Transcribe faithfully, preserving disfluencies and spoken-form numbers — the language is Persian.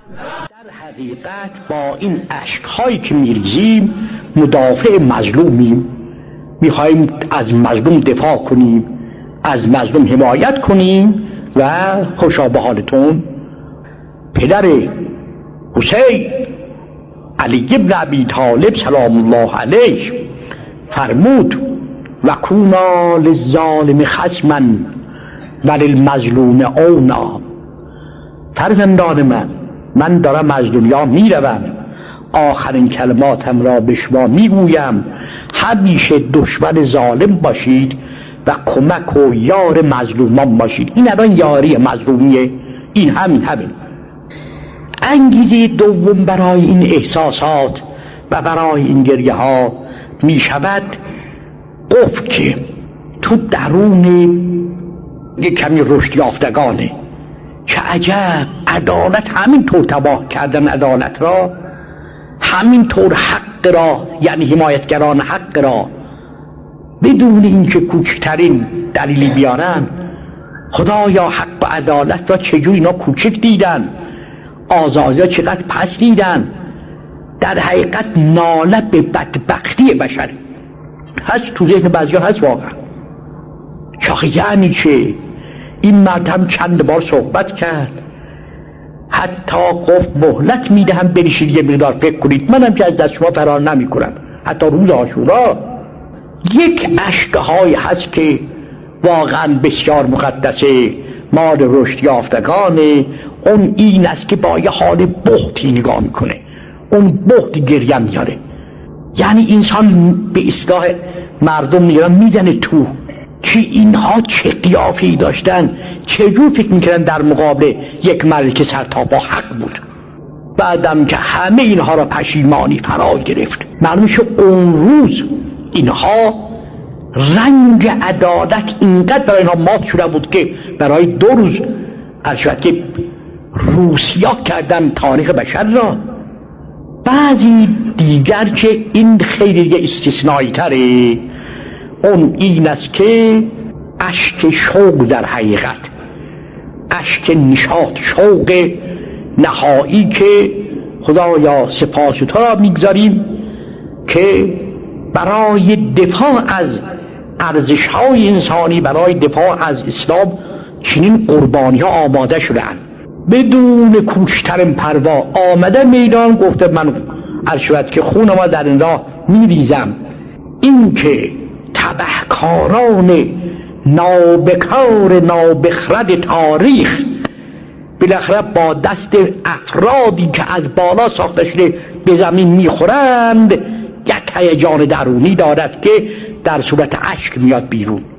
در حقیقت با این اشک‌هایی که می‌ریزیم مدافع مظلومیم، می‌خوایم از مظلوم دفاع کنیم، از مظلوم حمایت کنیم و خوشا به حالتون. پدر حسین علی ابن ابی طالب سلام الله علیه فرمود و کونا للظالم خصما وللمظلوم عونا. فرزندان من، من دارم از دنیا میروم، آخرین کلماتم را به شما میگویم همیشه دشمن ظالم باشید و کمک و یار مظلومان باشید. این الان یاری مظلومیه، این همین همین. انگیزه دوم برای این احساسات و برای این گریه ها می شود قفل که تو درون یک کمی رشد یافتگانه که عجب عدالت همینطور تباه کردن عدالت را، همینطور حق را، یعنی حمایتگران حق را بدون اینکه کوچکترین دلیلی بیارن. خدایا حق و عدالت را چجور اینا کوچک دیدن، آزادی چقدر پس دیدن. در حقیقت ناله به بدبختی بشر هست، تو ذهن بعضیا هست واقعا. چاخه یعنی چه؟ این مرد هم چند بار صحبت کرد، حتی گفت مهلت میدهم بنشید یه مقدار فکر کنید، منم که از دست شما فرار نمی کنم حتی روز عاشورا. یک اشک‌های هست که واقعا بسیار مقدسه، مال رشد یافتگانه. اون این است که با یه حال بختی نگاه میکنه، اون بخت گریه میاره. یعنی انسان به اصطلاح مردم میگن میزنه تو که اینها چه قیافه‌ای داشتن، چجور فکر میکردن در مقابل یک ملک سرتاپا حق بود. بعدم که همه اینها را پشیمانی فرا گرفت، معلوم شد اون روز اینها رنگ عدالت اینقدر برای اینها مات شده بود که برای دو روز ارشد که روسیا کردن تاریخ بشر را. بعضی دیگر که این خیلی استثنایی تره، اون این است که اشک شوق، در حقیقت اشک نشاط، شوق نهایی که خدایا سپاس تو را میگذاریم که برای دفاع از ارزش‌های انسانی، برای دفاع از اسلام چنین قربانی ها آماده شدن. بدون کوچکترین پروا آمده میدان، گفته من ارشد که خون ما در این راه میریزم. این که تبهکاران نابکار نابخرد تاریخ بالاخره با دست افرادی که از بالا ساخته شده به زمین میخورند، یک هیجان درونی دارد که در صورت اشک میاد بیرون.